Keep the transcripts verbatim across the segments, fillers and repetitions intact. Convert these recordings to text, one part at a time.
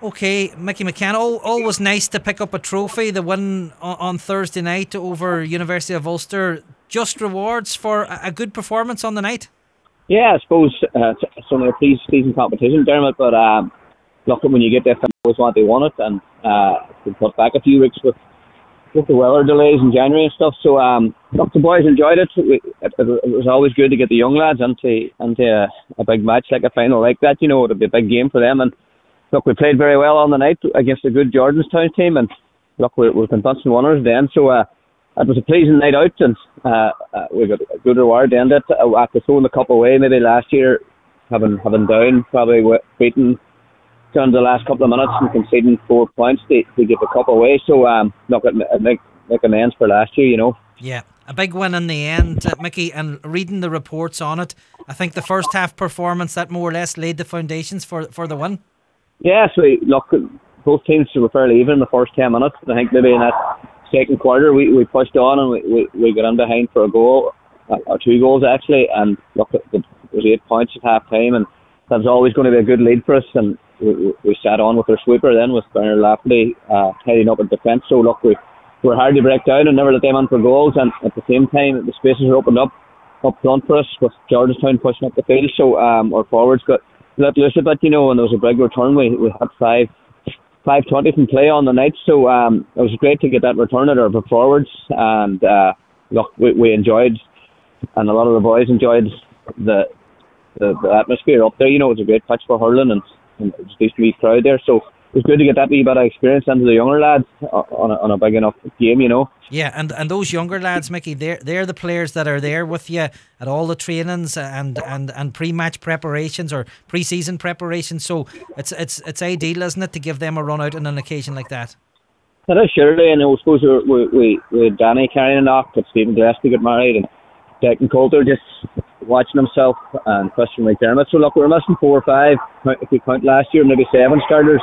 Okay, Mickey McCann, al- always nice to pick up a trophy. The win on, on Thursday night over University of Ulster. Just rewards for a, a good performance on the night? Yeah, I suppose uh, it's it's only a pre-season competition, Dermot, but um, look, when you get there, fans always want they want it, and uh, it's been put back a few weeks with, with the weather delays in January and stuff. So, um, look, the boys enjoyed it. We, it. It was always good to get the young lads into, into a, a big match like a final like that. You know, it'll be a big game for them, and look, we played very well on the night against a good Jordanstown team, and look, we, we're convincing winners then. So uh, it was a pleasing night out, and uh, uh, we got a good reward to end it. Uh, after throwing the cup away maybe last year, having having down, probably beaten down to the last couple of minutes and conceding four points to, to get the cup away. So um, look, it, it make, make amends for last year, you know. Yeah, a big win in the end, uh, Mickey, and reading the reports on it, I think the first half performance that more or less laid the foundations for, for the win. Yeah, so look, both teams were fairly even in the first ten minutes. I think maybe in that second quarter we, we pushed on and we, we, we got in behind for a goal, or two goals actually, and look, it was eight points at half time, and that was always going to be a good lead for us, and we, we sat on with our sweeper then with Bernard Lafferty uh, tidying up in defence. So look, we were hard to break down and never let them in for goals, and at the same time the spaces were opened up up front for us with Georgetown pushing up the field, so um, our forwards got let loose a bit, you know, and there was a big return. We we had five five twenty from play on the night, so um, it was great to get that return at our forwards, and uh, look, we, we enjoyed, and a lot of the boys enjoyed the the, the atmosphere up there. You know, it was a great pitch for hurling, and, and it was a decent wee crowd there, so it was good to get that wee bit of experience into the younger lads on a, on a big enough game, you know. Yeah, and, and those younger lads, Mickey, they're, they're the players that are there with you at all the trainings and, and, and pre-match preparations or pre-season preparations, so it's it's it's ideal, isn't it, to give them a run out on an occasion like that? It is, surely, and I suppose we, we, we had Danny carrying a knock, but Stephen Gillespie got married, and Declan Coulter just watching himself, and Christian McDermott. So look, we were missing four or five, if we count last year, maybe seven starters.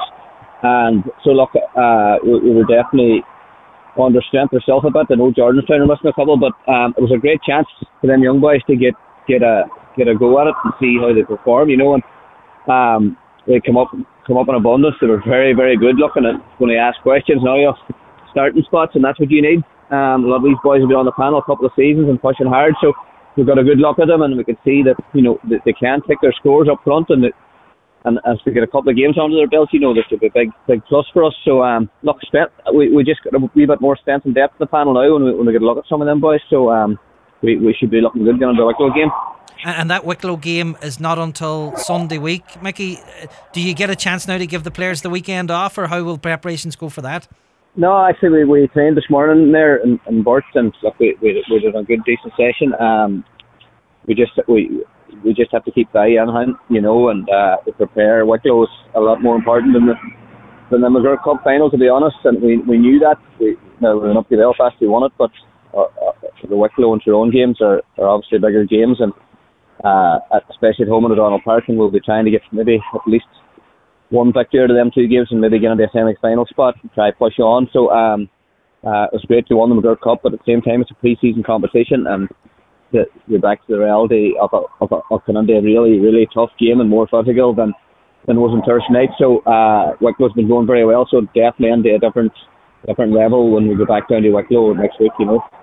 And so look, uh, we, we were definitely under strength ourselves a bit. I know Jordanstown are missing a couple, but um, it was a great chance for them young boys to get get a get a go at it and see how they perform, you know. And um, they come up come up in abundance. They were very very good looking at when they ask questions. Now you have starting spots, and that's what you need. Um, a lot of these boys have been on the panel a couple of seasons and pushing hard, so we've got a good look at them, and we can see that, you know, that they can take their scores up front, and that, and as we get a couple of games under their belt, you know, this will be a big big plus for us. So um, look, we we just got a wee bit more strength and depth in the panel now when we when we get a look at some of them boys. So um, we we should be looking good going into the Wicklow game. And that Wicklow game is not until Sunday week, Mickey. Do you get a chance now to give the players the weekend off, or how will preparations go for that? No, actually, we, we trained this morning there in, in Burt, and look, we, we we did a good decent session. Um, we just we we just have to keep the eye on him, you know, and uh, we prepare. Wicklow is a lot more important than the than the McGirt Cup final, to be honest, and we we knew that. We now we're up to Belfast, we won it, but uh, uh, the Wicklow and Tyrone games are, are obviously bigger games, and uh, especially at home in O'Donnell Park, and we'll be trying to get maybe at least one victory out of them two games and maybe get into a semi-final spot and try push on. So um, uh, it was great to win the McGirt Cup, but at the same time it's a pre-season competition, and to, we're back to the reality of, a, of, a, of kind of a really, really tough game and more physical than than was on Thursday night. So uh, Wicklow's been going very well, so definitely into a different different level when we go back down to Wicklow next week, you know.